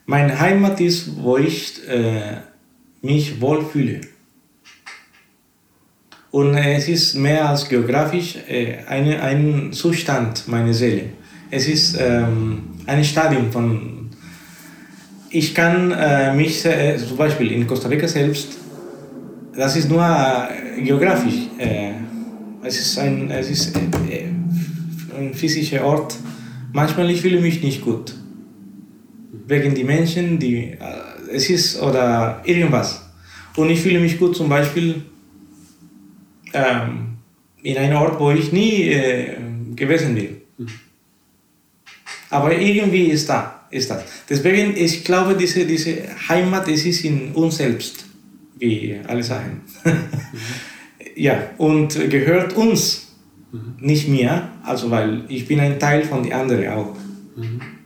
Meine Heimat ist, wo ich mich wohlfühle. Und es ist mehr als geografisch ein Zustand meiner Seele. Es ist ein Stadium von... Ich kann mich, zum Beispiel in Costa Rica selbst, das ist nur geografisch. Es ist ein physischer Ort. Manchmal ich fühle mich nicht gut. Wegen die Menschen, es ist, oder irgendwas. Und ich fühle mich gut zum Beispiel in einem Ort, wo ich nie gewesen bin. Aber irgendwie ist das. Deswegen, ich glaube, diese Heimat, es ist in uns selbst, wie alle sagen. Ja, und gehört uns, nicht mir, also weil ich bin ein Teil von den anderen auch.